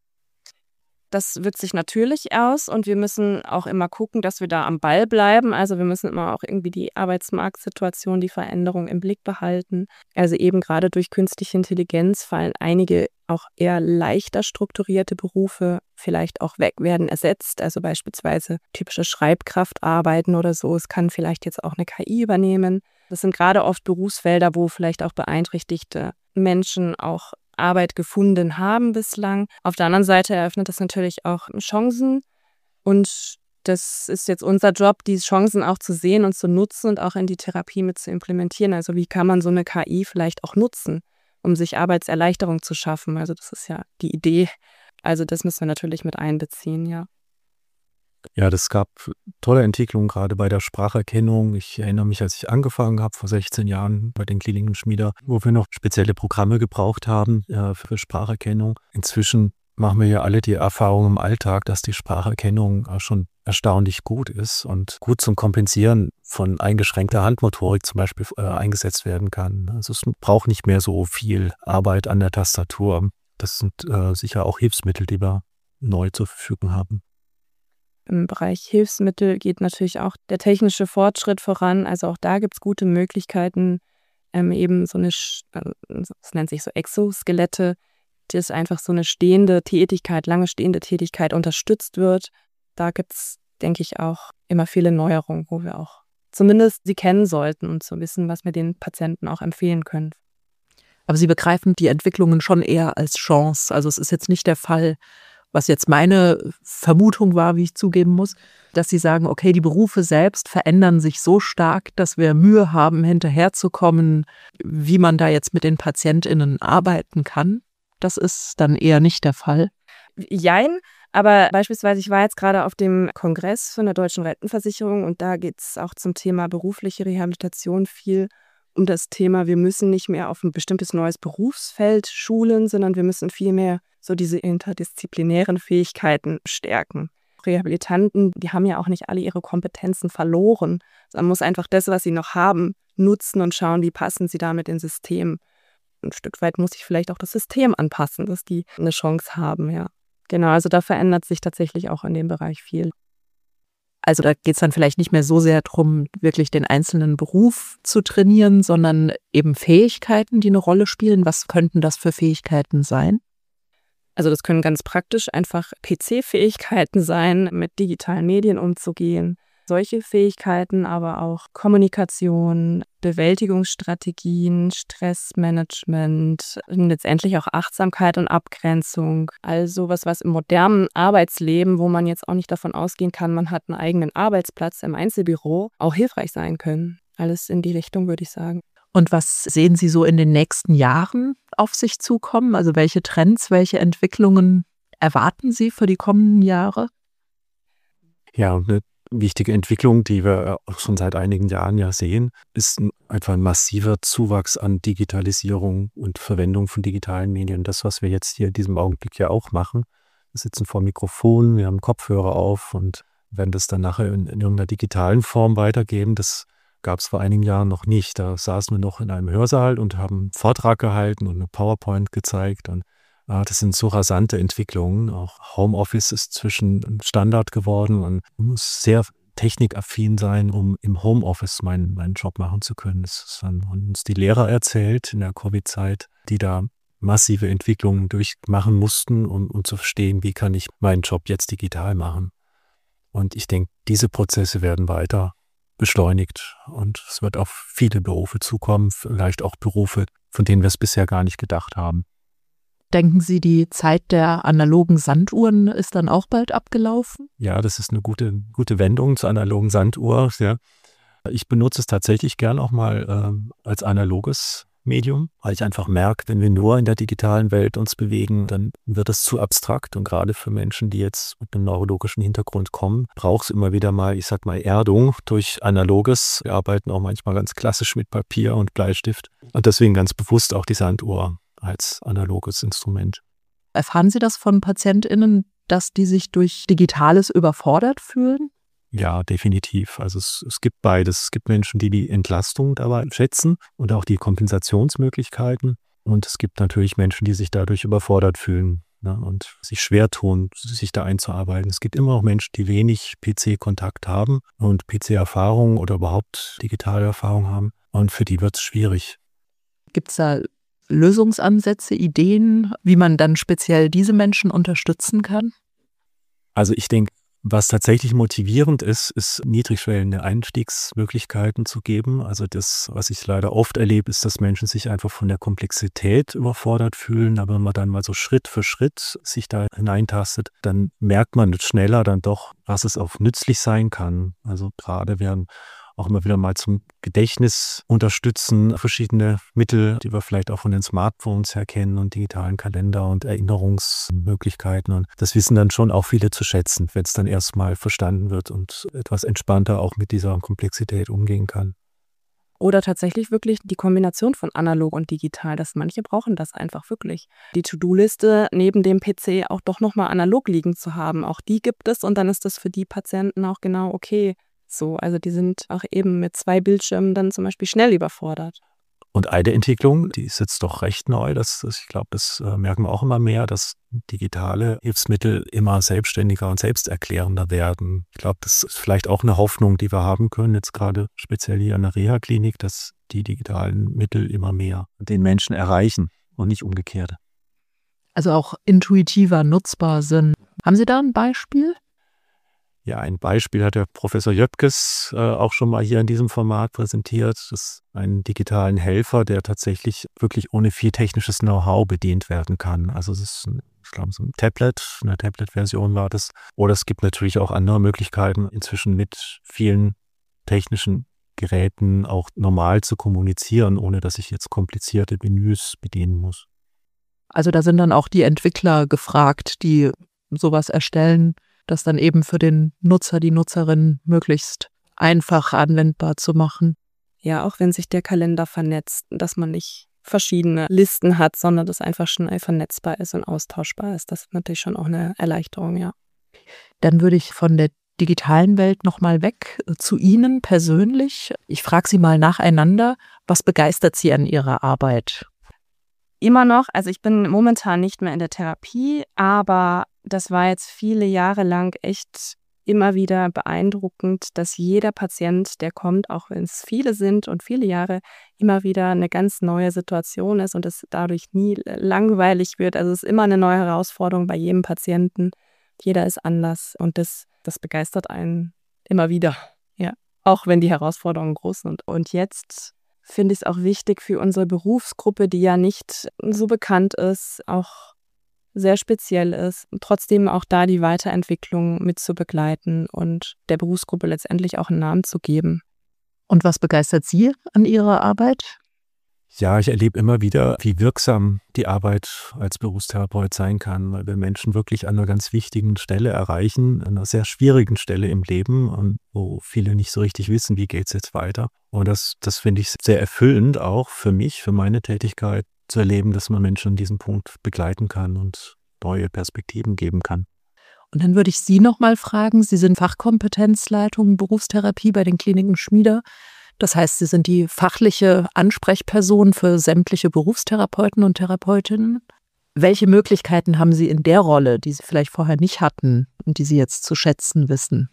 Das wirkt sich natürlich aus und wir müssen auch immer gucken, dass wir da am Ball bleiben. Also wir müssen immer auch irgendwie die Arbeitsmarktsituation, die Veränderung im Blick behalten. Also eben gerade durch künstliche Intelligenz fallen einige auch eher leichter strukturierte Berufe vielleicht auch weg, werden ersetzt. Also beispielsweise typische Schreibkraftarbeiten oder so. Es kann vielleicht jetzt auch eine K I übernehmen. Das sind gerade oft Berufsfelder, wo vielleicht auch beeinträchtigte Menschen auch Arbeit gefunden haben bislang. Auf der anderen Seite eröffnet das natürlich auch Chancen und das ist jetzt unser Job, die Chancen auch zu sehen und zu nutzen und auch in die Therapie mit zu implementieren. Also wie kann man so eine K I vielleicht auch nutzen, um sich Arbeitserleichterung zu schaffen? Also das ist ja die Idee. Also das müssen wir natürlich mit einbeziehen, ja. Ja, das gab tolle Entwicklungen, gerade bei der Spracherkennung. Ich erinnere mich, als ich angefangen habe, vor sechzehn Jahren bei den Kliniken Schmieder, wo wir noch spezielle Programme gebraucht haben äh, für Spracherkennung. Inzwischen machen wir ja alle die Erfahrung im Alltag, dass die Spracherkennung äh, schon erstaunlich gut ist und gut zum Kompensieren von eingeschränkter Handmotorik zum Beispiel äh, eingesetzt werden kann. Also es braucht nicht mehr so viel Arbeit an der Tastatur. Das sind äh, sicher auch Hilfsmittel, die wir neu zur Verfügung haben. Im Bereich Hilfsmittel geht natürlich auch der technische Fortschritt voran. Also auch da gibt es gute Möglichkeiten, ähm, eben so eine, es nennt sich so Exoskelette, dass einfach so eine stehende Tätigkeit, lange stehende Tätigkeit unterstützt wird. Da gibt es, denke ich, auch immer viele Neuerungen, wo wir auch zumindest sie kennen sollten und zu wissen, was wir den Patienten auch empfehlen können. Aber Sie begreifen die Entwicklungen schon eher als Chance. Also es ist jetzt nicht der Fall, was jetzt meine Vermutung war, wie ich zugeben muss, dass Sie sagen, okay, die Berufe selbst verändern sich so stark, dass wir Mühe haben, hinterherzukommen, wie man da jetzt mit den PatientInnen arbeiten kann. Das ist dann eher nicht der Fall. Jein, aber beispielsweise, ich war jetzt gerade auf dem Kongress von der Deutschen Rentenversicherung und da geht es auch zum Thema berufliche Rehabilitation viel um das Thema, wir müssen nicht mehr auf ein bestimmtes neues Berufsfeld schulen, sondern wir müssen vielmehr so diese interdisziplinären Fähigkeiten stärken. Rehabilitanten, die haben ja auch nicht alle ihre Kompetenzen verloren. Man muss einfach das, was sie noch haben, nutzen und schauen, wie passen sie damit ins System. Ein Stück weit muss sich vielleicht auch das System anpassen, dass die eine Chance haben, ja. Genau, also da verändert sich tatsächlich auch in dem Bereich viel. Also da geht es dann vielleicht nicht mehr so sehr darum, wirklich den einzelnen Beruf zu trainieren, sondern eben Fähigkeiten, die eine Rolle spielen. Was könnten das für Fähigkeiten sein? Also das können ganz praktisch einfach P C-Fähigkeiten sein, mit digitalen Medien umzugehen. Solche Fähigkeiten, aber auch Kommunikation, Bewältigungsstrategien, Stressmanagement, letztendlich auch Achtsamkeit und Abgrenzung. Also sowas, was im modernen Arbeitsleben, wo man jetzt auch nicht davon ausgehen kann, man hat einen eigenen Arbeitsplatz im Einzelbüro, auch hilfreich sein können. Alles in die Richtung, würde ich sagen. Und was sehen Sie so in den nächsten Jahren auf sich zukommen? Also welche Trends, welche Entwicklungen erwarten Sie für die kommenden Jahre? Ja, eine wichtige Entwicklung, die wir auch schon seit einigen Jahren ja sehen, ist einfach ein massiver Zuwachs an Digitalisierung und Verwendung von digitalen Medien. Das, was wir jetzt hier in diesem Augenblick ja auch machen. Wir sitzen vor Mikrofon, wir haben Kopfhörer auf und werden das dann nachher in, in irgendeiner digitalen Form weitergeben. Das gab es vor einigen Jahren noch nicht. Da saßen wir noch in einem Hörsaal und haben einen Vortrag gehalten und eine PowerPoint gezeigt. Und ah, das sind so rasante Entwicklungen. Auch Homeoffice ist zwischen Standard geworden. Man muss sehr technikaffin sein, um im Homeoffice meinen, meinen Job machen zu können. Das haben uns die Lehrer erzählt in der Covid-Zeit, die da massive Entwicklungen durchmachen mussten, um, um zu verstehen, wie kann ich meinen Job jetzt digital machen. Und ich denke, diese Prozesse werden weiter beschleunigt und es wird auf viele Berufe zukommen, vielleicht auch Berufe, von denen wir es bisher gar nicht gedacht haben. Denken Sie, die Zeit der analogen Sanduhren ist dann auch bald abgelaufen? Ja, das ist eine gute, gute Wendung zur analogen Sanduhr. Ja. Ich benutze es tatsächlich gern auch mal ähm, als analoges Medium, weil ich einfach merke, wenn wir nur in der digitalen Welt uns bewegen, dann wird es zu abstrakt. Und gerade für Menschen, die jetzt mit einem neurologischen Hintergrund kommen, braucht es immer wieder mal, ich sag mal, Erdung durch Analoges. Wir arbeiten auch manchmal ganz klassisch mit Papier und Bleistift. Und deswegen ganz bewusst auch die Sanduhr als analoges Instrument. Erfahren Sie das von PatientInnen, dass die sich durch Digitales überfordert fühlen? Ja, definitiv. Also es, es gibt beides. Es gibt Menschen, die die Entlastung dabei schätzen und auch die Kompensationsmöglichkeiten. Und es gibt natürlich Menschen, die sich dadurch überfordert fühlen, ne, und sich schwer tun, sich da einzuarbeiten. Es gibt immer auch Menschen, die wenig P C-Kontakt haben und P C-Erfahrung oder überhaupt digitale Erfahrung haben. Und für die wird es schwierig. Gibt es da Lösungsansätze, Ideen, wie man dann speziell diese Menschen unterstützen kann? Also ich denke, was tatsächlich motivierend ist, ist niedrigschwellende Einstiegsmöglichkeiten zu geben. Also das, was ich leider oft erlebe, ist, dass Menschen sich einfach von der Komplexität überfordert fühlen. Aber wenn man dann mal so Schritt für Schritt sich da hineintastet, dann merkt man schneller dann doch, was es auch nützlich sein kann. Also gerade werden auch immer wieder mal zum Gedächtnis unterstützen, verschiedene Mittel, die wir vielleicht auch von den Smartphones her kennen und digitalen Kalender und Erinnerungsmöglichkeiten. Und das wissen dann schon auch viele zu schätzen, wenn es dann erstmal verstanden wird und etwas entspannter auch mit dieser Komplexität umgehen kann. Oder tatsächlich wirklich die Kombination von analog und digital, dass manche brauchen das einfach wirklich. Die To-Do-Liste neben dem P C auch doch nochmal analog liegen zu haben, auch die gibt es und dann ist das für die Patienten auch genau okay. So, also die sind auch eben mit zwei Bildschirmen dann zum Beispiel schnell überfordert. Und eine Entwicklung, die ist jetzt doch recht neu, das, das, ich glaube, das äh, merken wir auch immer mehr, dass digitale Hilfsmittel immer selbstständiger und selbsterklärender werden. Ich glaube, das ist vielleicht auch eine Hoffnung, die wir haben können, jetzt gerade speziell hier an der Reha-Klinik, dass die digitalen Mittel immer mehr den Menschen erreichen und nicht umgekehrt. Also auch intuitiver nutzbar sind. Haben Sie da ein Beispiel? Ja, ein Beispiel hat der Professor Jöpkes äh, auch schon mal hier in diesem Format präsentiert. Das ist ein digitalen Helfer, der tatsächlich wirklich ohne viel technisches Know-how bedient werden kann. Also es ist, ein, ich glaube, so ein Tablet, eine Tablet-Version war das. Oder es gibt natürlich auch andere Möglichkeiten, inzwischen mit vielen technischen Geräten auch normal zu kommunizieren, ohne dass ich jetzt komplizierte Menüs bedienen muss. Also da sind dann auch die Entwickler gefragt, die sowas erstellen, das dann eben für den Nutzer, die Nutzerin möglichst einfach anwendbar zu machen. Ja, auch wenn sich der Kalender vernetzt, dass man nicht verschiedene Listen hat, sondern das einfach schnell vernetzbar ist und austauschbar ist. Das ist natürlich schon auch eine Erleichterung, ja. Dann würde ich von der digitalen Welt nochmal weg zu Ihnen persönlich. Ich frage Sie mal nacheinander, was begeistert Sie an Ihrer Arbeit? Immer noch, also ich bin momentan nicht mehr in der Therapie, aber das war jetzt viele Jahre lang echt immer wieder beeindruckend, dass jeder Patient, der kommt, auch wenn es viele sind und viele Jahre, immer wieder eine ganz neue Situation ist und es dadurch nie langweilig wird. Also es ist immer eine neue Herausforderung bei jedem Patienten. Jeder ist anders und das, das begeistert einen immer wieder, ja, auch wenn die Herausforderungen groß sind. Und jetzt finde ich es auch wichtig für unsere Berufsgruppe, die ja nicht so bekannt ist, auch sehr speziell ist, trotzdem auch da die Weiterentwicklung mit zu begleiten und der Berufsgruppe letztendlich auch einen Namen zu geben. Und was begeistert Sie an Ihrer Arbeit? Ja, ich erlebe immer wieder, wie wirksam die Arbeit als Berufstherapeut sein kann, weil wir Menschen wirklich an einer ganz wichtigen Stelle erreichen, an einer sehr schwierigen Stelle im Leben, und wo viele nicht so richtig wissen, wie geht es jetzt weiter. Und das, das finde ich sehr erfüllend auch für mich, für meine Tätigkeit, zu erleben, dass man Menschen an diesem Punkt begleiten kann und neue Perspektiven geben kann. Und dann würde ich Sie noch mal fragen, Sie sind Fachkompetenzleitung Berufstherapie bei den Kliniken Schmieder. Das heißt, Sie sind die fachliche Ansprechperson für sämtliche Berufstherapeuten und Therapeutinnen. Welche Möglichkeiten haben Sie in der Rolle, die Sie vielleicht vorher nicht hatten und die Sie jetzt zu schätzen wissen?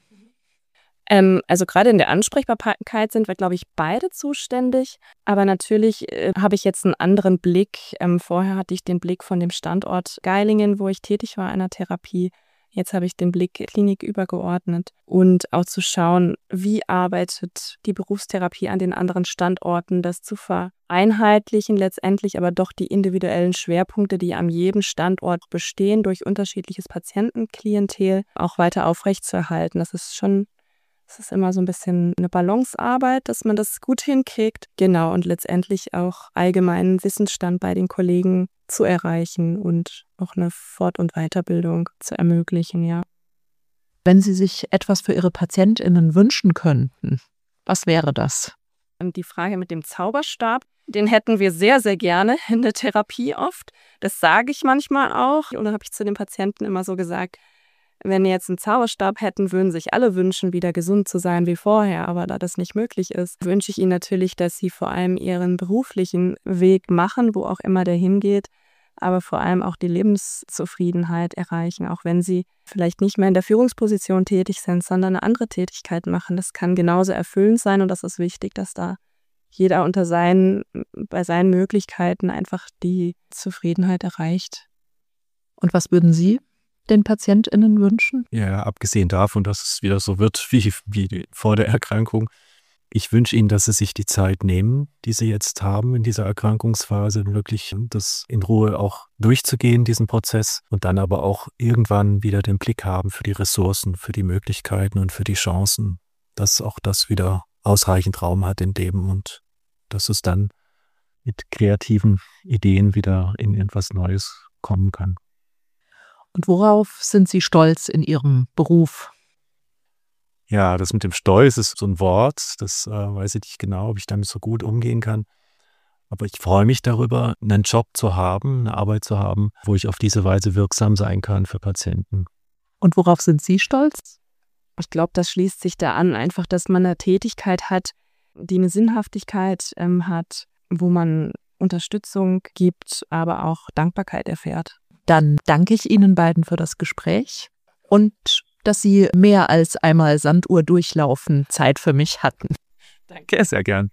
Ähm, also gerade in der Ansprechbarkeit sind wir, glaube ich, beide zuständig. Aber natürlich äh, habe ich jetzt einen anderen Blick. Ähm, vorher hatte ich den Blick von dem Standort Geilingen, wo ich tätig war in der Therapie. Jetzt habe ich den Blick Klinik übergeordnet und auch zu schauen, wie arbeitet die Berufstherapie an den anderen Standorten, das zu vereinheitlichen letztendlich, aber doch die individuellen Schwerpunkte, die an jedem Standort bestehen, durch unterschiedliches Patientenklientel auch weiter aufrechtzuerhalten. Das ist schon Es ist immer so ein bisschen eine Balancearbeit, dass man das gut hinkriegt. Genau, und letztendlich auch allgemeinen Wissensstand bei den Kollegen zu erreichen und auch eine Fort- und Weiterbildung zu ermöglichen, ja. Wenn Sie sich etwas für Ihre PatientInnen wünschen könnten, was wäre das? Und die Frage mit dem Zauberstab, den hätten wir sehr, sehr gerne in der Therapie oft. Das sage ich manchmal auch. Und dann habe ich zu den Patienten immer so gesagt, wenn wir jetzt einen Zauberstab hätten, würden sich alle wünschen, wieder gesund zu sein wie vorher. Aber da das nicht möglich ist, wünsche ich Ihnen natürlich, dass Sie vor allem Ihren beruflichen Weg machen, wo auch immer der hingeht, aber vor allem auch die Lebenszufriedenheit erreichen, auch wenn Sie vielleicht nicht mehr in der Führungsposition tätig sind, sondern eine andere Tätigkeit machen. Das kann genauso erfüllend sein und das ist wichtig, dass da jeder unter seinen, bei seinen Möglichkeiten einfach die Zufriedenheit erreicht. Und was würden Sie den PatientInnen wünschen? Ja, abgesehen davon, dass es wieder so wird wie, wie vor der Erkrankung. Ich wünsche Ihnen, dass Sie sich die Zeit nehmen, die Sie jetzt haben in dieser Erkrankungsphase, wirklich das in Ruhe auch durchzugehen, diesen Prozess, und dann aber auch irgendwann wieder den Blick haben für die Ressourcen, für die Möglichkeiten und für die Chancen, dass auch das wieder ausreichend Raum hat in dem und dass es dann mit kreativen Ideen wieder in etwas Neues kommen kann. Und worauf sind Sie stolz in Ihrem Beruf? Ja, das mit dem Stolz ist so ein Wort, das äh, weiß ich nicht genau, ob ich damit so gut umgehen kann. Aber ich freue mich darüber, einen Job zu haben, eine Arbeit zu haben, wo ich auf diese Weise wirksam sein kann für Patienten. Und worauf sind Sie stolz? Ich glaube, das schließt sich da an, einfach, dass man eine Tätigkeit hat, die eine Sinnhaftigkeit ähm, hat, wo man Unterstützung gibt, aber auch Dankbarkeit erfährt. Dann danke ich Ihnen beiden für das Gespräch und dass Sie mehr als einmal Sanduhr durchlaufen Zeit für mich hatten. Danke, sehr gern.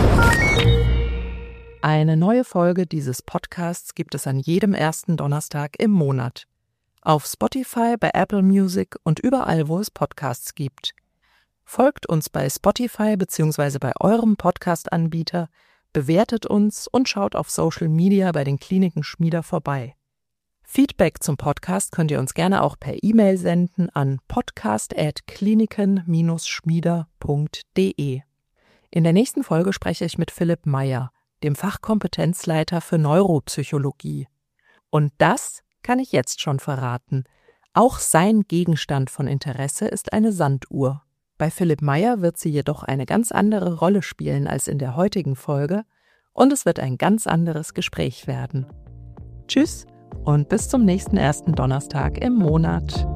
Eine neue Folge dieses Podcasts gibt es an jedem ersten Donnerstag im Monat. Auf Spotify, bei Apple Music und überall, wo es Podcasts gibt. Folgt uns bei Spotify bzw. bei eurem Podcast-Anbieter, bewertet uns und schaut auf Social Media bei den Kliniken Schmieder vorbei. Feedback zum Podcast könnt ihr uns gerne auch per E-Mail senden an podcast at kliniken schmieder punkt de. In der nächsten Folge spreche ich mit Philipp Meyer, dem Fachkompetenzleiter für Neuropsychologie. Und das kann ich jetzt schon verraten. Auch sein Gegenstand von Interesse ist eine Sanduhr. Bei Philipp Meyer wird sie jedoch eine ganz andere Rolle spielen als in der heutigen Folge und es wird ein ganz anderes Gespräch werden. Tschüss und bis zum nächsten ersten Donnerstag im Monat.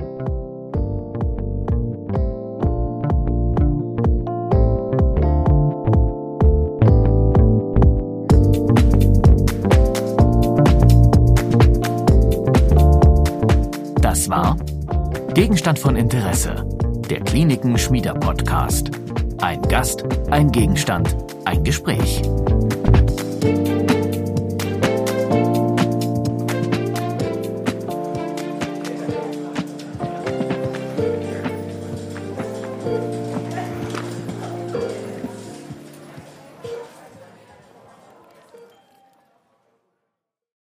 Das war Gegenstand von Interesse, der Kliniken Schmieder Podcast. Ein Gast, ein Gegenstand, ein Gespräch.